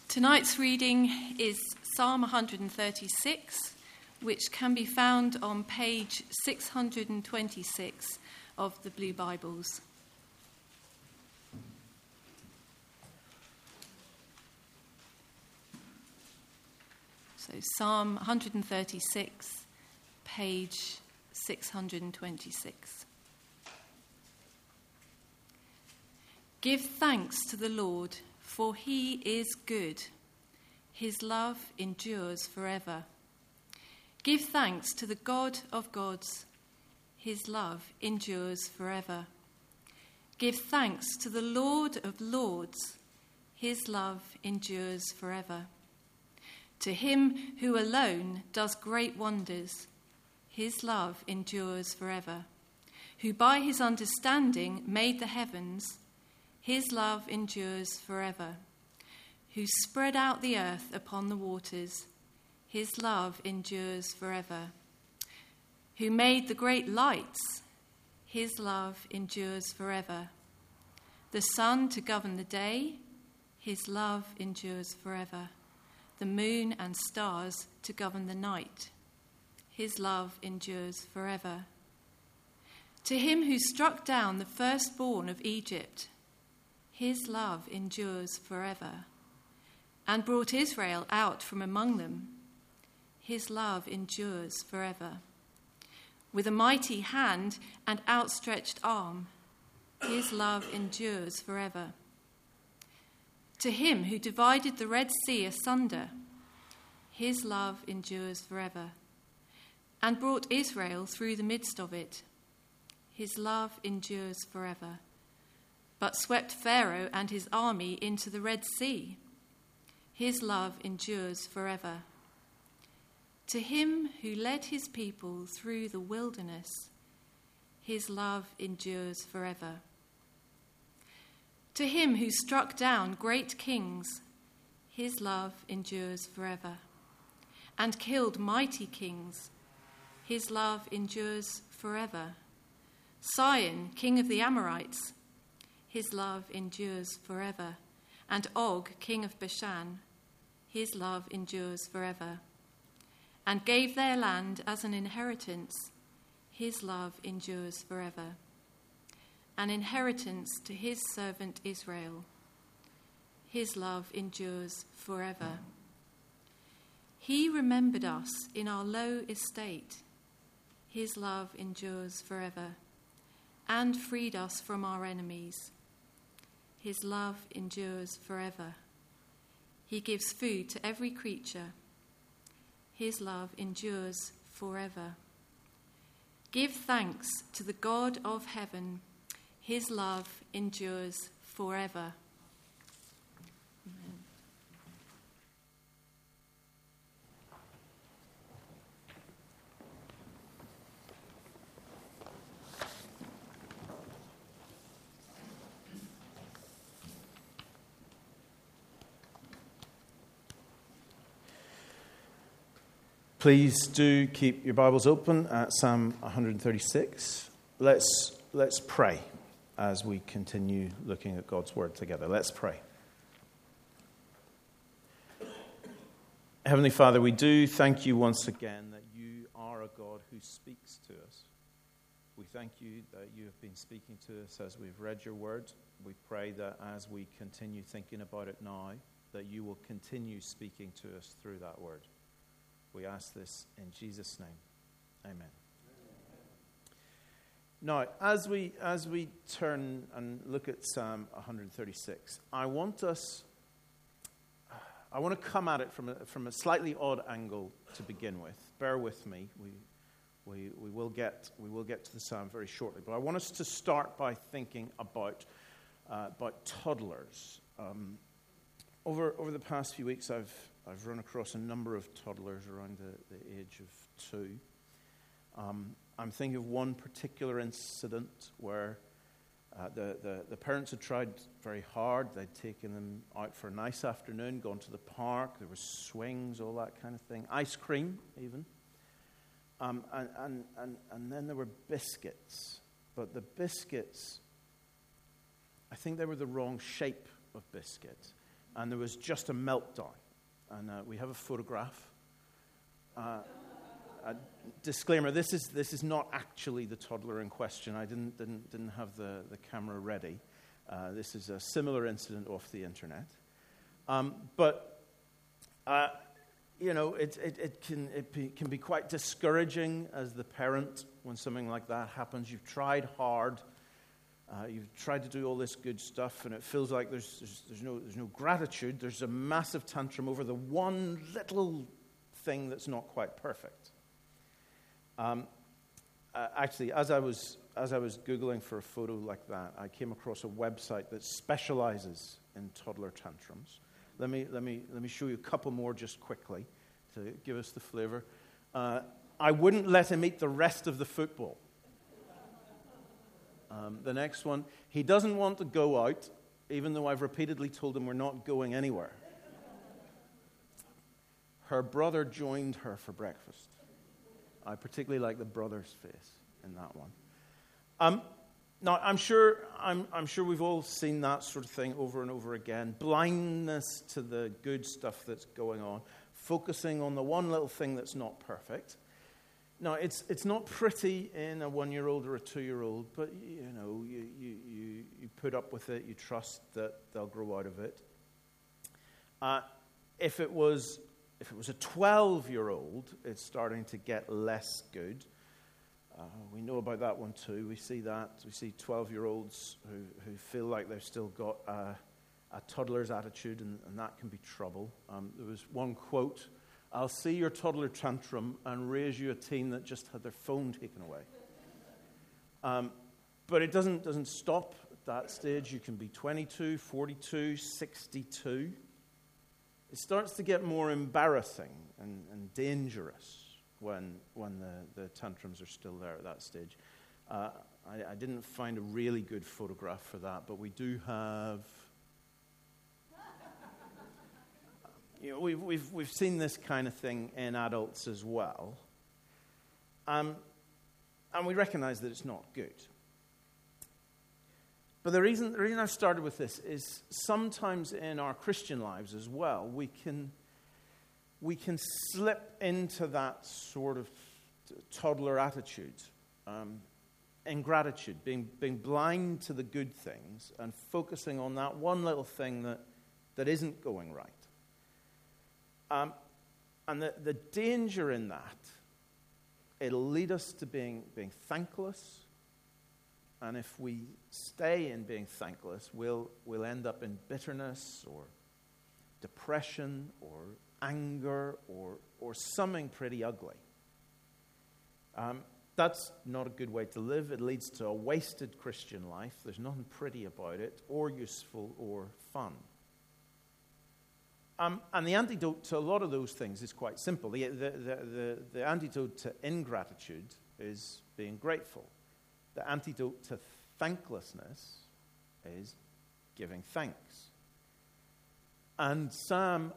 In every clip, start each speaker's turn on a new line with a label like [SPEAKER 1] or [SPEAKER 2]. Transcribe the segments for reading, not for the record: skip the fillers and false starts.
[SPEAKER 1] Tonight's reading is Psalm 136, which can be found on page 626 of the Blue Bibles. So Psalm 136, page 626. Give thanks to the Lord, for he is good. His love endures forever. Give thanks to the God of gods. His love endures forever. Give thanks to the Lord of lords. His love endures forever. To him who alone does great wonders, his love endures forever. Who by his understanding made the heavens, his love endures forever. Who spread out the earth upon the waters, his love endures forever. Who made the great lights, his love endures forever. The sun to govern the day, his love endures forever. The moon and stars to govern the night, his love endures forever. To him who struck down the firstborn of Egypt, his love endures forever, and brought Israel out from among them, his love endures forever. With a mighty hand and outstretched arm, his love endures forever. To him who divided the Red Sea asunder, his love endures forever, and brought Israel through the midst of it, his love endures forever. But swept Pharaoh and his army into the Red Sea, his love endures forever. To him who led his people through the wilderness, his love endures forever. To him who struck down great kings, his love endures forever, and killed mighty kings, his love endures forever. Sihon, king of the Amorites, his love endures forever, and Og, king of Bashan, his love endures forever. And gave their land as an inheritance, his love endures forever. An inheritance to his servant Israel, his love endures forever. He remembered us in our low estate, his love endures forever, and freed us from our enemies. His love endures forever. He gives food to every creature. His love endures forever. Give thanks to the God of heaven. His love endures forever. Amen.
[SPEAKER 2] Please do keep your Bibles open at Psalm 136. Let's pray as we continue looking at God's Word together. Let's pray. Heavenly Father, we do thank you once again that you are a God who speaks to us. We thank you that you have been speaking to us as we've read your Word. We pray that as we continue thinking about it now, that you will continue speaking to us through that Word. We ask this in Jesus' name. Amen. Now, as we turn and look at Psalm 136, I want to come at it from a slightly odd angle to begin with. Bear with me. We will get to the psalm very shortly, but I want us to start by thinking about toddlers. Over the past few weeks, I've run across a number of toddlers around the age of 2. I'm thinking of one particular incident where the parents had tried very hard. They'd taken them out for a nice afternoon, gone to the park. There were swings, all that kind of thing. Ice cream, even. And then there were biscuits. But the biscuits, I think they were the wrong shape of biscuits. and there was just a meltdown. And we have a photograph. A disclaimer: this is not actually the toddler in question. I didn't have the camera ready. This is a similar incident off the internet. It can be quite discouraging as the parent when something like that happens. You've tried hard. You've tried to do all this good stuff, and it feels like there's no gratitude. There's a massive tantrum over the one little thing that's not quite perfect. Actually, as I was Googling for a photo like that, I came across a website that specializes in toddler tantrums. Let me show you a couple more just quickly to give us the flavor. I wouldn't let him eat the rest of the football. The next one, he doesn't want to go out, even though I've repeatedly told him we're not going anywhere. Her brother joined her for breakfast. I particularly like the brother's face in that one. Now, I'm sure we've all seen that sort of thing over and over again. Blindness to the good stuff that's going on, focusing on the one little thing that's not perfect. Now, it's not pretty in a 1-year-old or a 2-year-old, but you put up with it. You trust that they'll grow out of it. If it was a 12-year-old, it's starting to get less good. We know about that one too. We see that. We see 12-year-olds who feel like they've still got a toddler's attitude, and that can be trouble. There was one quote: "I'll see your toddler tantrum and raise you a teen that just had their phone taken away." But it doesn't stop at that stage. You can be 22, 42, 62. It starts to get more embarrassing and dangerous when the tantrums are still there at that stage. I didn't find a really good photograph for that, but we do have. We've seen this kind of thing in adults as well, and we recognize that it's not good. But the reason I've started with this is sometimes in our Christian lives as well, we can slip into that sort of toddler attitude, ingratitude, being blind to the good things and focusing on that one little thing that isn't going right. And the danger in that, it'll lead us to being thankless. And if we stay in being thankless, we'll end up in bitterness or depression or anger or something pretty ugly. That's not a good way to live. It leads to a wasted Christian life. There's nothing pretty about it, or useful, or fun. And the antidote to a lot of those things is quite simple. The antidote to ingratitude is being grateful. The antidote to thanklessness is giving thanks. And Psalm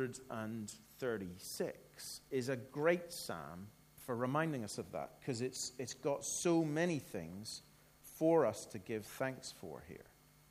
[SPEAKER 2] 136 is a great psalm for reminding us of that, because it's got so many things for us to give thanks for here.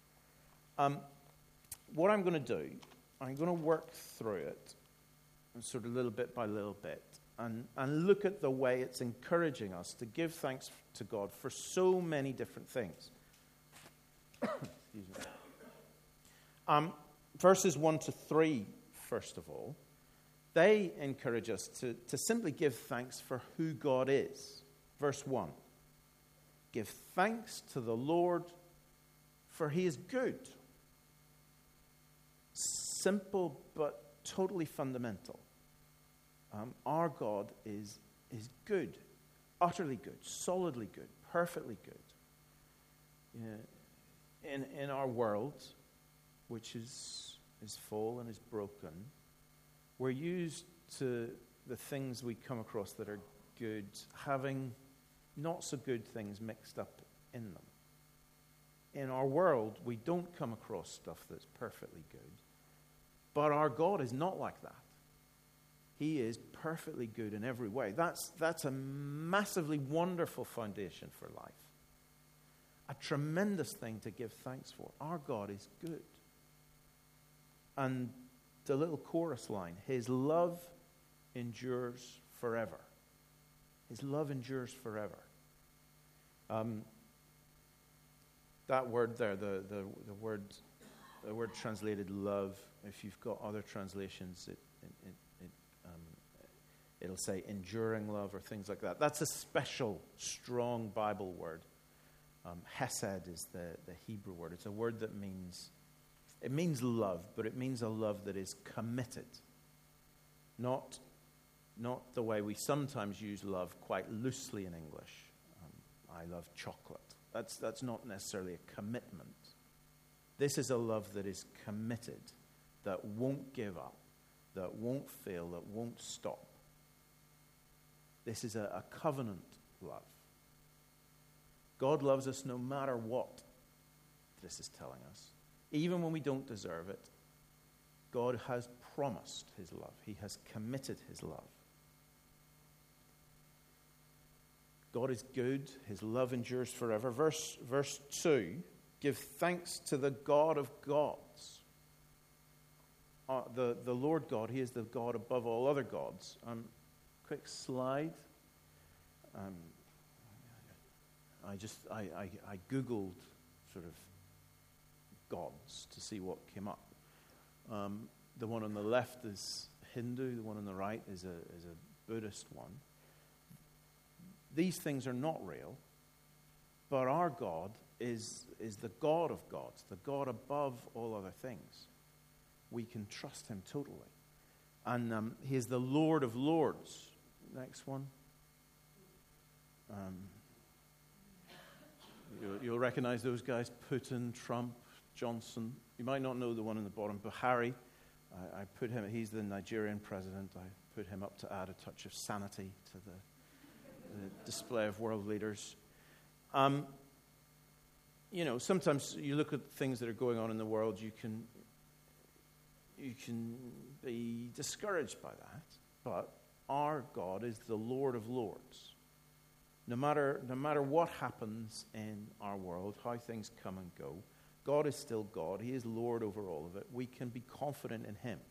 [SPEAKER 2] What I'm going to do, I'm going to work through it sort of little bit by little bit and look at the way it's encouraging us to give thanks to God for so many different things. Excuse me. Verses 1 to 3, first of all, they encourage us to simply give thanks for who God is. Verse 1, give thanks to the Lord, for he is good. Simple but totally fundamental. Our God is good, utterly good, solidly good, perfectly good. In our world, which is full and is broken, we're used to the things we come across that are good having not so good things mixed up in them. In our world, we don't come across stuff that's perfectly good. But our God is not like that. He is perfectly good in every way. That's a massively wonderful foundation for life. A tremendous thing to give thanks for. Our God is good. And the little chorus line, his love endures forever. His love endures forever. That word there, the word translated love, if you've got other translations, it'll say enduring love or things like that. That's a special, strong Bible word. Hesed is the Hebrew word. It's a word that means love, but it means a love that is committed. Not the way we sometimes use love quite loosely in English. I love chocolate. That's not necessarily a commitment. This is a love that is committed, that won't give up, that won't fail, that won't stop. This is a covenant love. God loves us no matter what, this is telling us. Even when we don't deserve it, God has promised his love. He has committed his love. God is good. His love endures forever. Verse 2, give thanks to the God of gods. The Lord God, he is the God above all other gods. Quick slide. I Googled sort of gods to see what came up. The one on the left is Hindu. The one on the right is a Buddhist one. These things are not real, but our God is the God of gods, the God above all other things. We can trust him totally. And he is the Lord of lords. Next one. You'll recognize those guys, Putin, Trump, Johnson. You might not know the one on the bottom, Buhari. I put him, he's the Nigerian president. I put him up to add a touch of sanity to the display of world leaders. Sometimes you look at things that are going on in the world, you can be discouraged by that. But our God is the Lord of lords. No matter what happens in our world, how things come and go, God is still God. He is Lord over all of it. We can be confident in him.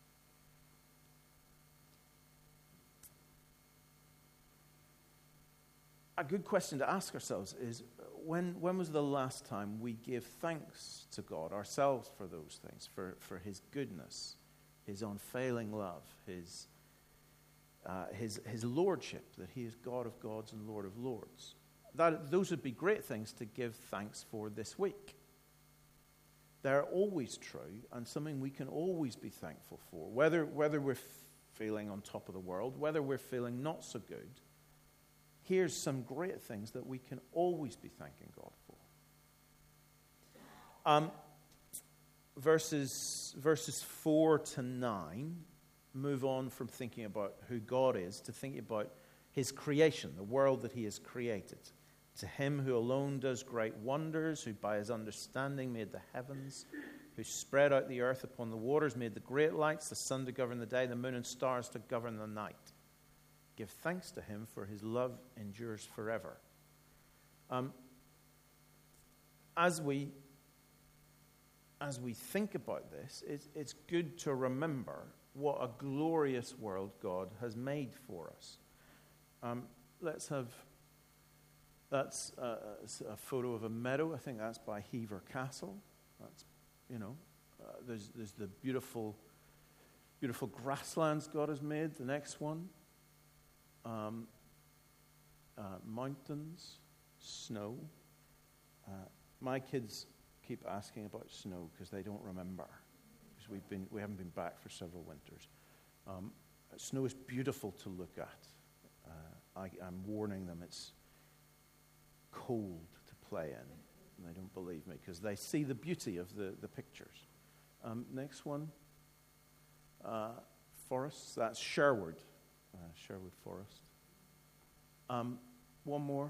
[SPEAKER 2] A good question to ask ourselves is, when was the last time we gave thanks to God ourselves for those things, for his goodness, his unfailing love, his lordship, that he is God of gods and Lord of lords? Those would be great things to give thanks for this week. They're always true and something we can always be thankful for, whether we're feeling on top of the world, whether we're feeling not so good. Here's some great things that we can always be thanking God for. Verses 4 to 9 move on from thinking about who God is to thinking about his creation, the world that he has created. To him who alone does great wonders, who by his understanding made the heavens, who spread out the earth upon the waters, made the great lights, the sun to govern the day, the moon and stars to govern the night. Give thanks to him, for his love endures forever. As we think about this, it's good to remember what a glorious world God has made for us. That's a photo of a meadow. I think that's by Hever Castle. That's, there's the beautiful grasslands God has made. The next one. Mountains, snow. My kids keep asking about snow because they don't remember, because we haven't been back for several winters. Snow is beautiful to look at. I'm warning them it's cold to play in, and they don't believe me because they see the beauty of the pictures. Next one, forests. That's Sherwood. Sherwood Forest. One more,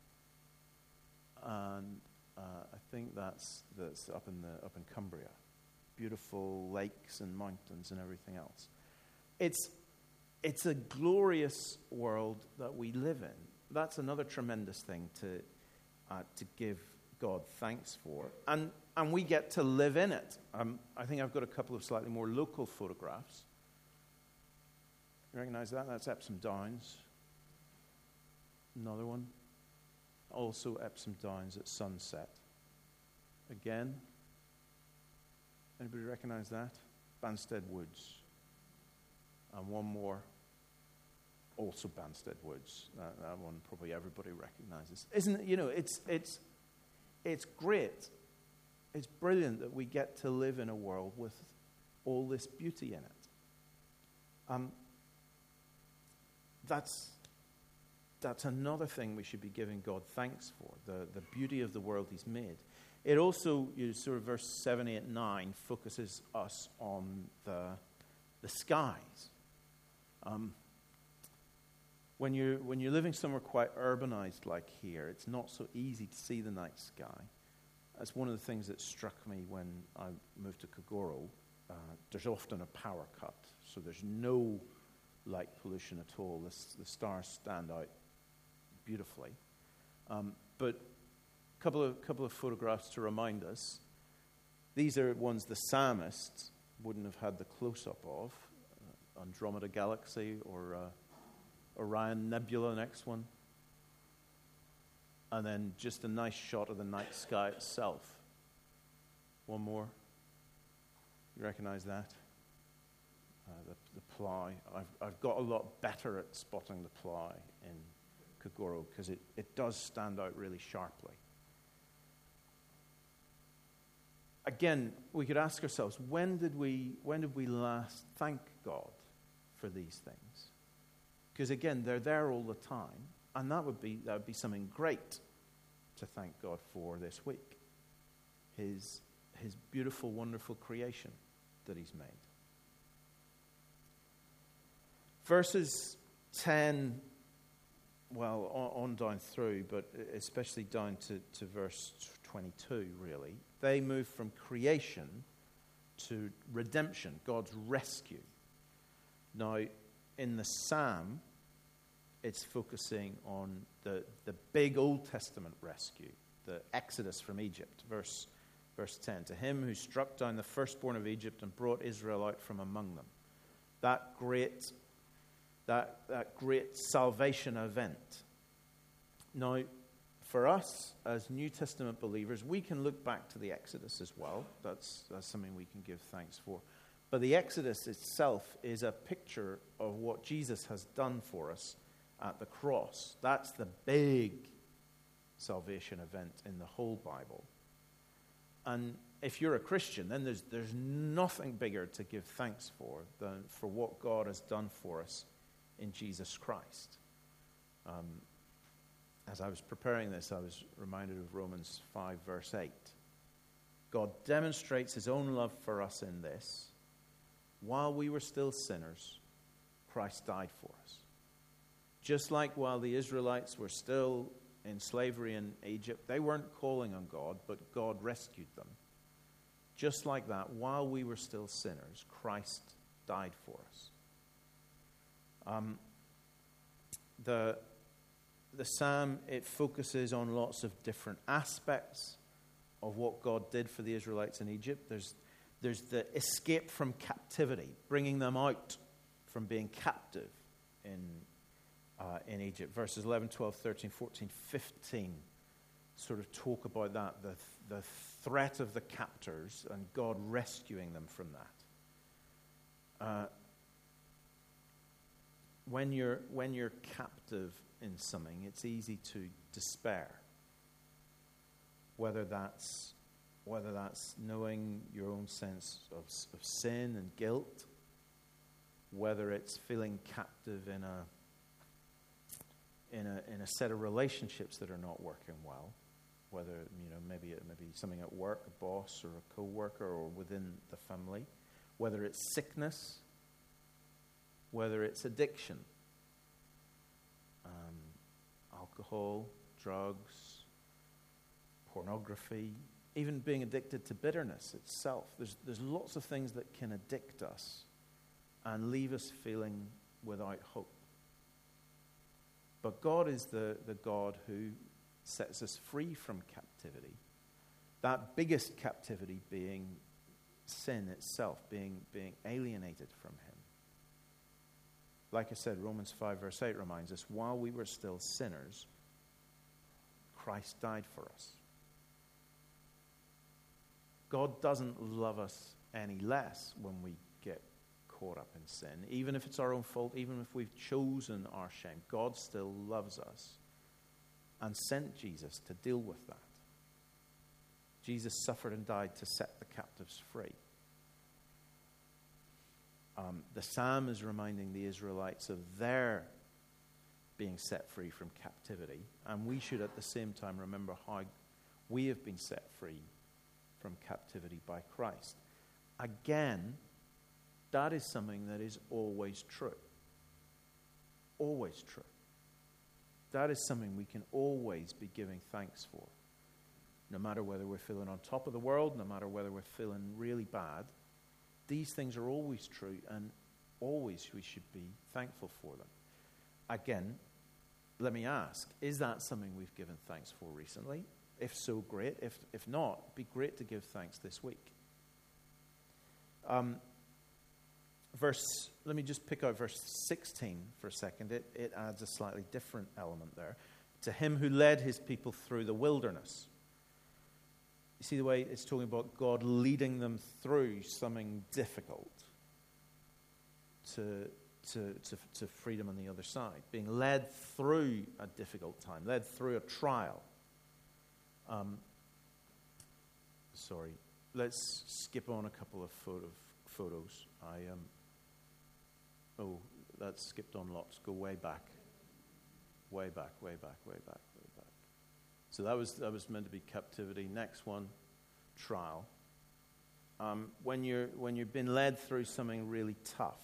[SPEAKER 2] and I think that's up in Cumbria. Beautiful lakes and mountains and everything else. It's a glorious world that we live in. That's another tremendous thing to give God thanks for, and we get to live in it. I think I've got a couple of slightly more local photographs. You recognize that? That's Epsom Downs. Another one. Also Epsom Downs at sunset. Again. Anybody recognize that? Banstead Woods. And one more. Also Banstead Woods. That one probably everybody recognizes. Isn't it? It's great. It's brilliant that we get to live in a world with all this beauty in it. That's another thing we should be giving God thanks for, the beauty of the world He's made. It also, sort of verse 7, 8, 9, focuses us on the skies. When you're living somewhere quite urbanized like here, it's not so easy to see the night sky. That's one of the things that struck me when I moved to Kagoro. There's often a power cut, so there's no light pollution at all. The stars stand out beautifully. But a couple of photographs to remind us. These are ones the psalmists wouldn't have had the close-up of. Andromeda Galaxy or Orion Nebula, next one. And then just a nice shot of the night sky itself. One more. You recognize that? The plough. I've got a lot better at spotting the plough in Kagoro because it does stand out really sharply. Again, we could ask ourselves, when did we last thank God for these things? Because again, they're there all the time, and that would be something great to thank God for this week. His beautiful, wonderful creation that He's made. Verses 10, well, on down through, but especially down to verse 22, really, they move from creation to redemption, God's rescue. Now, in the psalm, it's focusing on the big Old Testament rescue, the Exodus from Egypt. Verse 10, to Him who struck down the firstborn of Egypt and brought Israel out from among them. That great salvation event. Now, for us as New Testament believers, we can look back to the Exodus as well. That's something we can give thanks for. But the Exodus itself is a picture of what Jesus has done for us at the cross. That's the big salvation event in the whole Bible. And if you're a Christian, then there's nothing bigger to give thanks for than for what God has done for us in Jesus Christ. As I was preparing this, I was reminded of Romans 5, verse 8. God demonstrates His own love for us in this: while we were still sinners, Christ died for us. Just like while the Israelites were still in slavery in Egypt, they weren't calling on God, but God rescued them. Just like that, while we were still sinners, Christ died for us. The psalm, it focuses on lots of different aspects of what God did for the Israelites in Egypt. There's the escape from captivity, bringing them out from being captive in Egypt. Verses 11, 12, 13, 14, 15 sort of talk about that, the threat of the captors and God rescuing them from that. When you're captive in something, it's easy to despair. Whether that's knowing your own sense of sin and guilt, whether it's feeling captive in a set of relationships that are not working well, whether maybe something at work, a boss or a co-worker, or within the family, whether it's sickness, whether it's addiction, alcohol, drugs, pornography, even being addicted to bitterness itself. There's lots of things that can addict us and leave us feeling without hope. But God is the God who sets us free from captivity That biggest captivity being sin itself, being alienated from him. Like I said, Romans 5 verse 8 reminds us, while we were still sinners, Christ died for us. God doesn't love us any less when we get caught up in sin. Even if it's our own fault, even if we've chosen our shame, God still loves us and sent Jesus to deal with that. Jesus suffered and died to set the captives free. The psalm is reminding the Israelites of their being set free from captivity, and we should at the same time remember how we have been set free from captivity by Christ. Again, that is something that is always true. Always true. That is something we can always be giving thanks for. No matter whether we're feeling on top of the world, no matter whether we're feeling really bad, these things are always true, and always we should be thankful for them. Again, let me ask, is that something we've given thanks for recently? If so, great. If not, it'd be great to give thanks this week. Let me just pick out verse 16 for a second. It adds a slightly different element there. To him who led his people through the wilderness. You see the way it's talking about God leading them through something difficult to freedom on the other side. Being led through a difficult time, led through a trial. Let's skip on a couple of photos. That's skipped on lots. Go way back. Way back. So that was meant to be captivity. Next one, trial. When you've been led through something really tough.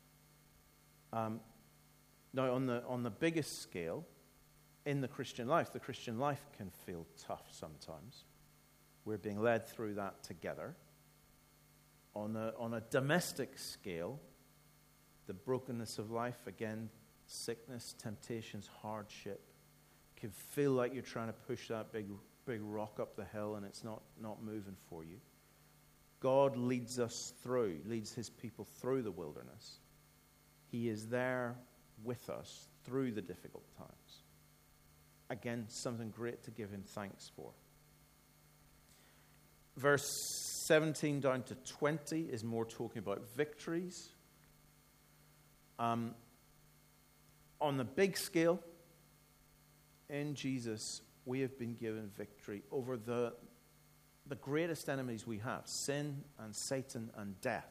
[SPEAKER 2] Now on the biggest scale, in the Christian life can feel tough sometimes. We're being led through that together. On a domestic scale, the brokenness of life, again, sickness, temptations, hardship, can feel like you're trying to push that big rock up the hill and it's not moving for you. God leads his people through the wilderness. He is there with us through the difficult times. Again, something great to give him thanks for. Verse 17 down to 20 is more talking about victories. On the big scale, in Jesus, we have been given victory over the greatest enemies we have, sin and Satan and death.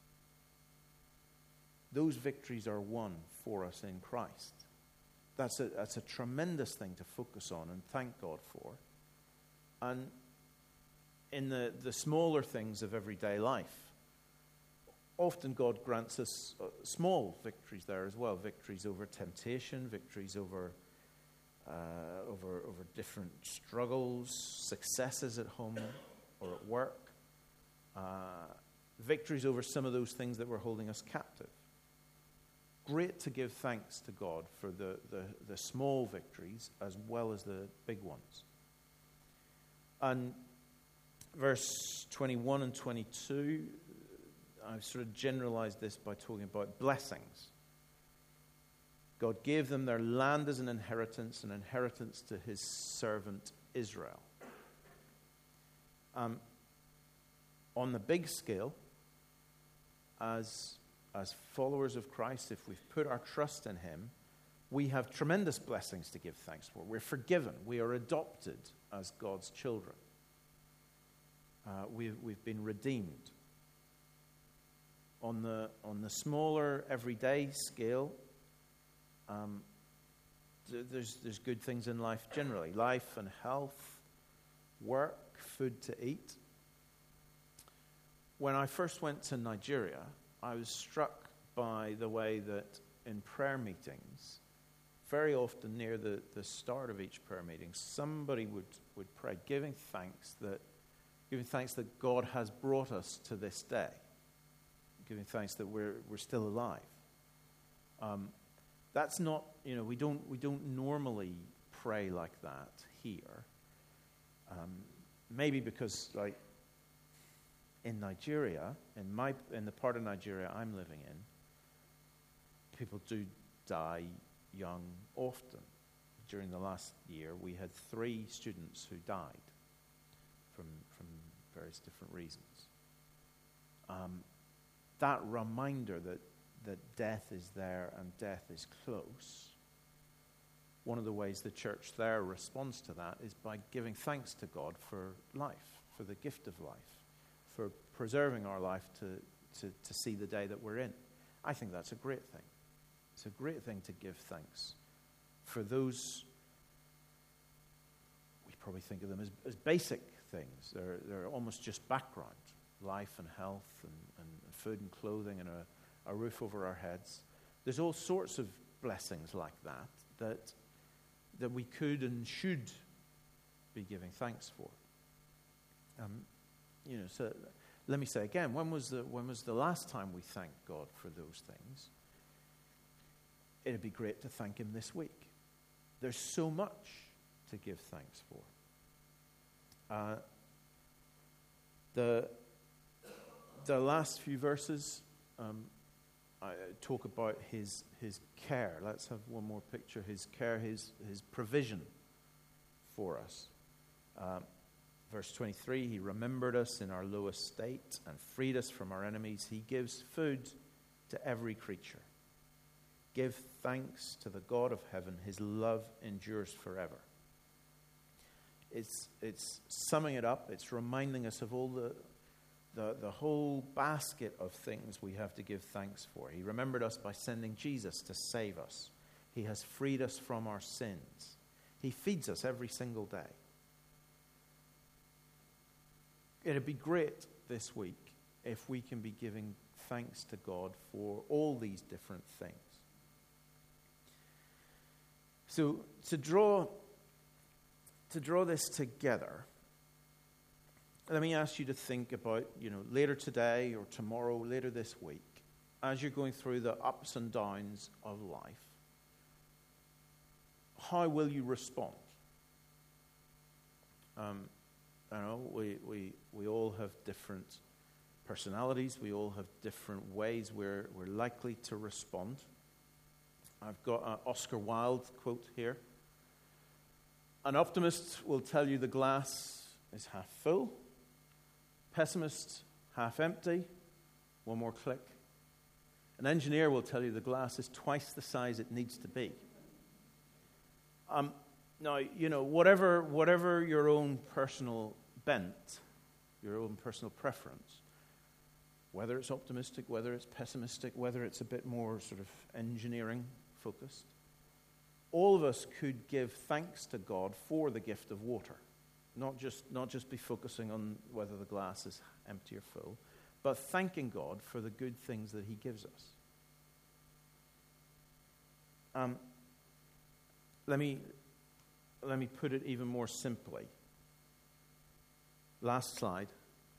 [SPEAKER 2] Those victories are won for us in Christ. That's a tremendous thing to focus on and thank God for. And in the smaller things of everyday life, often God grants us small victories there as well. Victories over temptation, victories over different struggles, successes at home or at work, victories over some of those things that were holding us captive. Great to give thanks to God for the small victories as well as the big ones. And verse 21 and 22, I've sort of generalized this by talking about blessings. God gave them their land as an inheritance to his servant Israel. On the big scale, as followers of Christ, if we've put our trust in him, we have tremendous blessings to give thanks for. We're forgiven. We are adopted as God's children. We've been redeemed. On the smaller, everyday scale, there's good things in life generally. Life and health, work, food to eat. When I first went to Nigeria, I was struck by the way that in prayer meetings, very often near the start of each prayer meeting, somebody would pray, giving thanks that God has brought us to this day, giving thanks that we're still alive. That's not, we don't normally pray like that here. maybe because, like, in Nigeria, in the part of Nigeria I'm living in, people do die young often. During the last year, we had 3 students who died from various different reasons. That reminder that death is there and death is close, one of the ways the church there responds to that is by giving thanks to God for life, for the gift of life, for preserving our life to see the day that we're in. I think that's a great thing. It's a great thing to give thanks for those, we probably think of them as basic things. They're almost just background, life and health and food and clothing and a roof over our heads. There's all sorts of blessings like that we could and should be giving thanks for. So let me say again, when was the last time we thanked God for those things? It'd be great to thank Him this week. There's so much to give thanks for. The last few verses I talk about His care. Let's have one more picture. His care, His provision for us. Verse 23, He remembered us in our lowest state and freed us from our enemies. He gives food to every creature. Give thanks to the God of heaven. His love endures forever. It's summing it up. It's reminding us of all the whole basket of things we have to give thanks for. He remembered us by sending Jesus to save us. He has freed us from our sins. He feeds us every single day. It'd be great this week if we can be giving thanks to God for all these different things. So to draw this together, let me ask you to think about, later today or tomorrow, later this week, as you're going through the ups and downs of life, how will you respond? We all have different personalities. We all have different ways we're likely to respond. I've got an Oscar Wilde quote here. An optimist will tell you the glass is half full. Pessimist, half empty. One more click. An engineer will tell you the glass is twice the size it needs to be. Now, whatever your own personal bent, your own personal preference, whether it's optimistic, whether it's pessimistic, whether it's a bit more sort of engineering focused, all of us could give thanks to God for the gift of water. Not just be focusing on whether the glass is empty or full, but thanking God for the good things that He gives us. Let me put it even more simply. Last slide.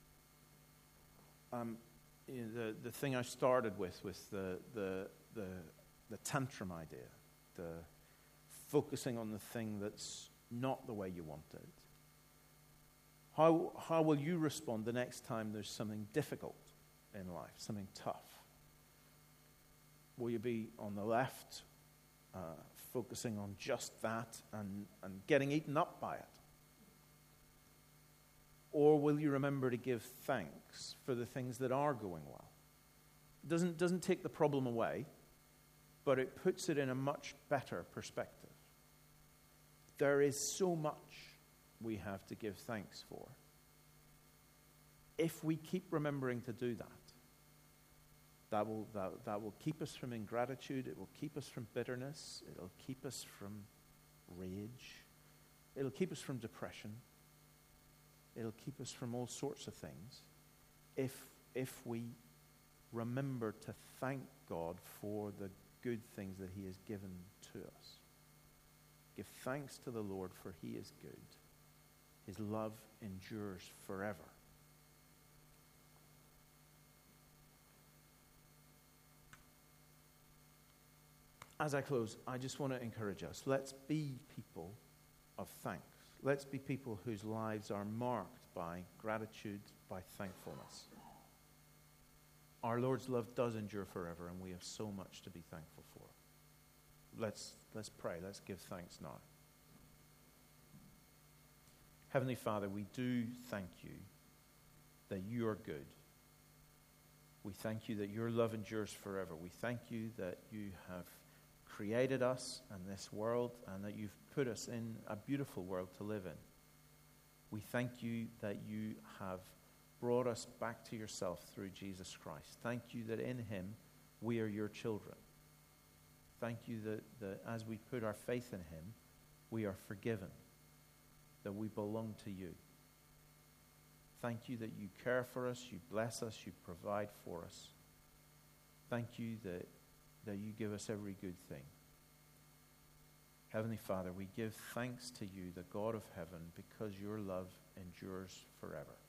[SPEAKER 2] The thing I started with the tantrum idea, the focusing on the thing that's not the way you want it. How will you respond the next time there's something difficult in life, something tough? Will you be on the left, focusing on just that and getting eaten up by it? Or will you remember to give thanks for the things that are going well? It doesn't take the problem away, but it puts it in a much better perspective. There is so much we have to give thanks for. If we keep remembering to do that will keep us from ingratitude. It will keep us from bitterness. It'll keep us from rage. It'll keep us from depression. It'll keep us from all sorts of things if we remember to thank God for the good things that He has given to us. Give thanks to the Lord, for He is good. His love endures forever. As I close, I just want to encourage us. Let's be people of thanks. Let's be people whose lives are marked by gratitude, by thankfulness. Our Lord's love does endure forever, and we have so much to be thankful for. Let's pray. Let's give thanks now. Heavenly Father, we do thank you that you are good. We thank you that your love endures forever. We thank you that you have created us and this world, and that you've put us in a beautiful world to live in. We thank you that you have brought us back to yourself through Jesus Christ. Thank you that in him we are your children. Thank you that as we put our faith in him, we are forgiven, that we belong to you. Thank you that you care for us, you bless us, you provide for us. Thank you that you give us every good thing. Heavenly Father, we give thanks to you, the God of heaven, because your love endures forever.